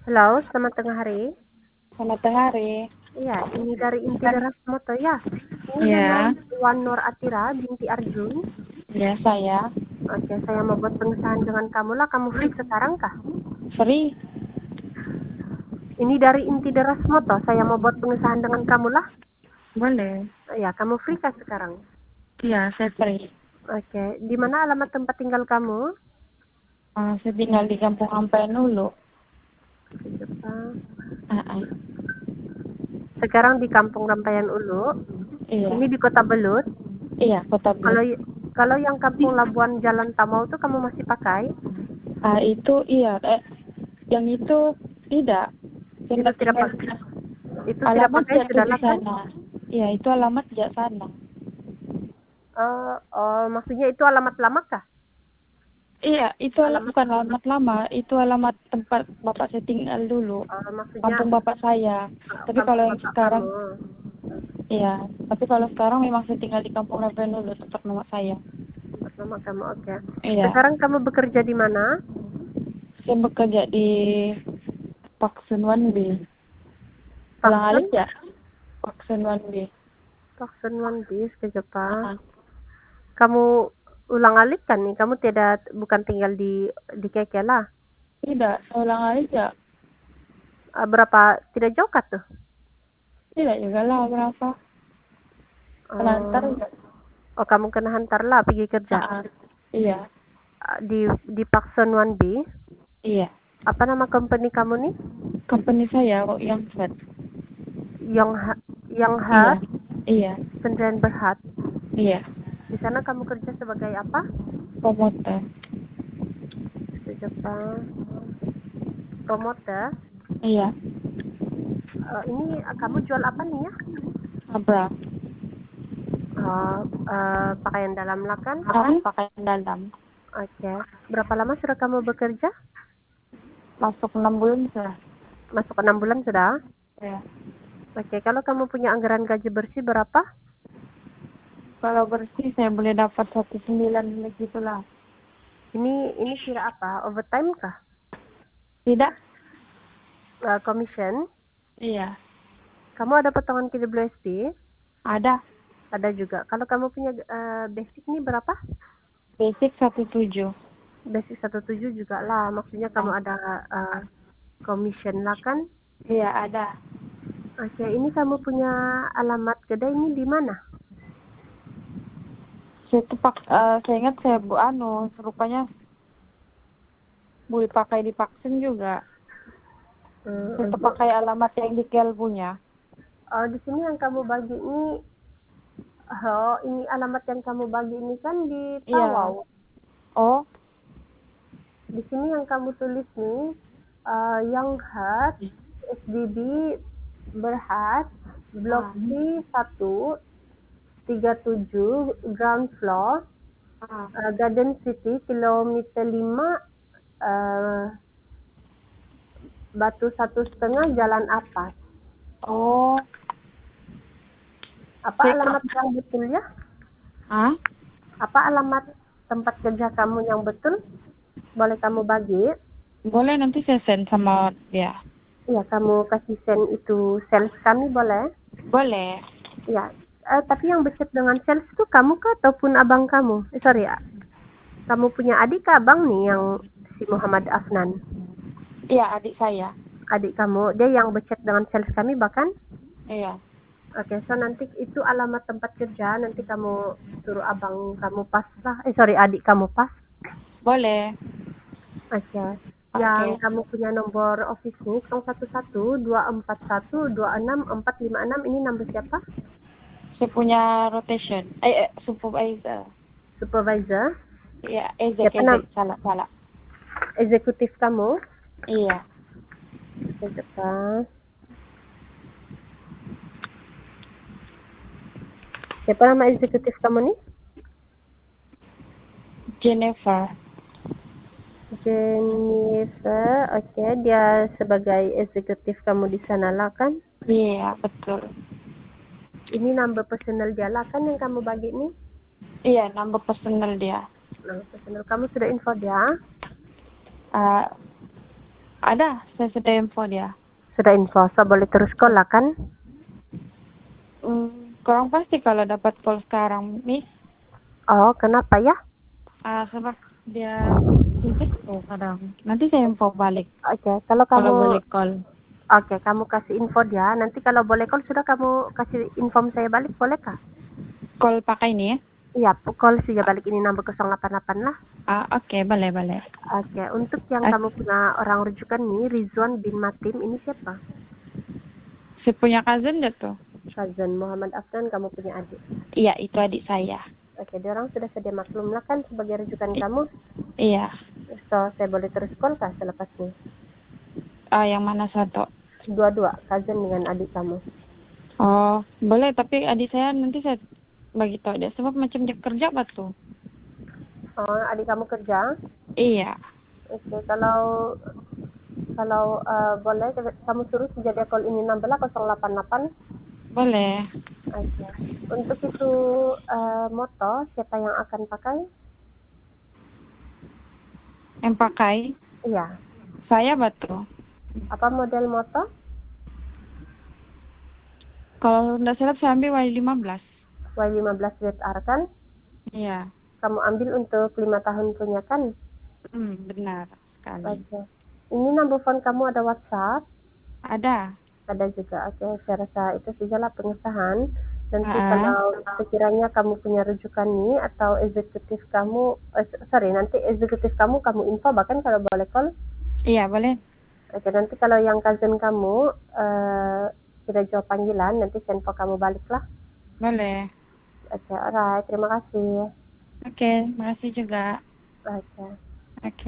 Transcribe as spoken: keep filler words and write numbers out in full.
Halo, selamat tengah hari. Selamat tengah hari. Iya, ini dari Inti Deras Moto ya. Ini dengan Ya, Wan Nur Atira binti Arjun. ya saya. Oke, saya mau buat pengesahan dengan kamu lah. Kamu free sekarang kah? Free. Ini dari Inti Deras Moto. Saya mau buat pengesahan dengan kamu lah. Boleh. Ya, kamu free kah sekarang? Iya, saya free. Oke, di mana alamat tempat tinggal kamu? Uh, saya tinggal di Kampung Ampen dulu. Jepang. Ah, ah. Sekarang di Kampung Rampayan Ulu. Iya. Ini di Kota Belut. Iya, Kota Kalau Belut. kalau yang Kampung Labuan Jalan Tamau itu kamu masih pakai? Ah, itu iya. Eh, yang itu tidak. Saya Itu tak tidak tinggal. pakai. Itu tidak Alamat pakai jatuh sudah di lah kan? sana. Iya, itu alamat di sana. Oh, oh, maksudnya itu alamat lama kah? Iya, itu ala- Alamat, bukan alamat lama. Itu alamat tempat bapak saya tinggal dulu. oh, maksudnya Kampung bapak saya. uh, Tapi kampung kalau yang bapak sekarang, kamu. iya. Tapi kalau sekarang memang saya tinggal di Kampung Ampen dulu, tempat nama saya. Tempat mama kamu, oke. Iya. Sekarang kamu bekerja di mana? Saya bekerja di Paksun One B. Ulang Paksun, alik ya? Paksun One B. Paksun One Piece ke Jepang. Ah, Kamu ulang alik kan nih? Kamu tidak bukan tinggal di di Keke lah. tidak, saya ulang alik ya? Uh, berapa tidak jauh kah tuh? Tidak juga lah berapa. Penantar Oh, ya? oh, kamu kena hantar lah pergi kerja. Ah, ah. Iya, Uh, di di Paksun One B. iya. Apa nama company kamu nih? Company saya kok yang fat. Yang yang Iya, Hat iya, Sendirian Berhad. iya. Di sana kamu kerja sebagai apa? Promoter. Di Jepang. Promoter. Iya, Uh, ini uh, kamu jual apa nih ya? Abra. Uh, uh, pakaian dalam lah kan? Ah, pakaian dalam. Oke. Okay. Berapa lama sudah kamu bekerja? Masuk enam bulan sudah. Masuk enam bulan sudah? Ya. Oke. Okay. Kalau kamu punya anggaran gaji bersih berapa? Kalau bersih saya boleh dapat satu sembilan begitulah. Ini ini kira apa? Overtime kah? Tidak? Uh, commission? Iya. Kamu ada potongan K W S P? Ada. Ada juga. Kalau kamu punya uh, basic nih berapa? Basic satu tujuh. Basic satu tujuh juga lah. Maksudnya kamu ada uh, commission lah kan? Iya, ada. Oke, ini kamu punya alamat kedai ini di mana? Saya tuh pak, uh, saya ingat saya bu anu, rupanya boleh pakai di vaksin juga. Hmm, Saya tuh untuk pakai alamat yang di Kel punya. oh, di sini yang kamu bagi ini, oh ini alamat yang kamu bagi ini kan di Iya. Tawau. Oh, Di sini yang kamu tulis nih, uh, yang Hat S D B Berhad Blok ah, C satu tiga tujuh ground floor ah. uh, Garden City kilometer lima uh, Batu satu setengah Jalan Apas. Oh, Apa saya alamat ke- yang betul ya? ah, Apa alamat tempat kerja kamu yang betul? Boleh kamu bagi? boleh nanti saya send sama dia. Ya, kamu kasih send itu sales kami boleh? Boleh. Ya, eh, tapi yang berchat dengan sales itu kamu kah ataupun abang kamu? Eh, sorry ya, kamu punya adik kah abang nih yang si Muhammad Afnan? Iya, adik saya. Adik kamu, dia yang berchat dengan sales kami bahkan? Iya. Oke, okay, so nanti itu alamat tempat kerja, nanti kamu suruh abang kamu pas lah. Eh, sorry, adik kamu pas. Boleh. Oke. Okay. Oke. Yang Okay. kamu punya nomor office nih nol satu satu dua empat satu dua enam empat lima enam, ini nomor siapa? Saya punya rotation. Eh, eh supervisor. Supervisor. Iya, Ezek, Siapa nam? Ezek. Salah, salah. Eksekutif kamu? Iya. Siapa? Siapa nama eksekutif kamu nih? Jennifer. Jennifer. Oke, okay. Dia sebagai eksekutif kamu di sana lah kan? Iya, betul. Ini number personal dia lah kan yang kamu bagi nih? Iya, number personal dia. Number personal. Kamu sudah info dia? Uh, Ada, saya sudah info dia. Sudah info, so boleh terus call lah kan? Hmm, kurang pasti kalau dapat call sekarang, Miss. Oh, kenapa ya? Ah, sebab dia sibuk tuh kadang. Nanti saya info balik Oke, kalau kalau kamu boleh call. Oke, kamu kasih info dia. Nanti kalau boleh call sudah kamu kasih inform saya balik, bolehkah? Call pakai ini ya? Iya, call saja balik ini nomor nol delapan delapan lah. Ah, oke, okay, boleh, boleh. Oke, untuk yang Okay. kamu punya orang rujukan nih, Rizwan bin Matim, ini siapa? Si punya cousin dia tuh. Cousin Muhammad Afnan, kamu punya adik. Iya, itu adik saya. Oke, dia orang sudah sedia maklum lah kan sebagai rujukan I kamu? Iya. So, saya boleh terus call kah selepasnya? Ah, yang mana satu? Dua-dua, cousin dengan adik kamu. Oh, boleh, tapi adik saya nanti saya bagi tahu dia sebab macam dia kerja apa tuh. Oh, adik kamu kerja? Iya. Oke, kalau kalau uh, boleh kamu suruh jadi call ini enam belas nol delapan delapan. Boleh. Oke. Untuk itu uh, moto siapa yang akan pakai? Yang pakai? Iya. Saya batu. Apa model moto? Kalau tidak salah saya ambil Y lima belas. Y lima belas Z R kan? Iya. Kamu ambil untuk lima tahun punya kan? Hmm, benar sekali. Oke. Ini nomor phone kamu ada WhatsApp? Ada. Ada juga. Oke, saya rasa itu sajalah pengesahan. Nanti Uh-uh. kalau sekiranya kamu punya rujukan nih atau eksekutif kamu, eh, sorry nanti eksekutif kamu kamu info bahkan kalau boleh call. Iya boleh. Oke, nanti kalau yang cousin kamu uh, tidak jawab panggilan, nanti saya info kamu balik lah. Boleh. Oke, alright, terima kasih. Oke, makasih juga. Oke. Oke.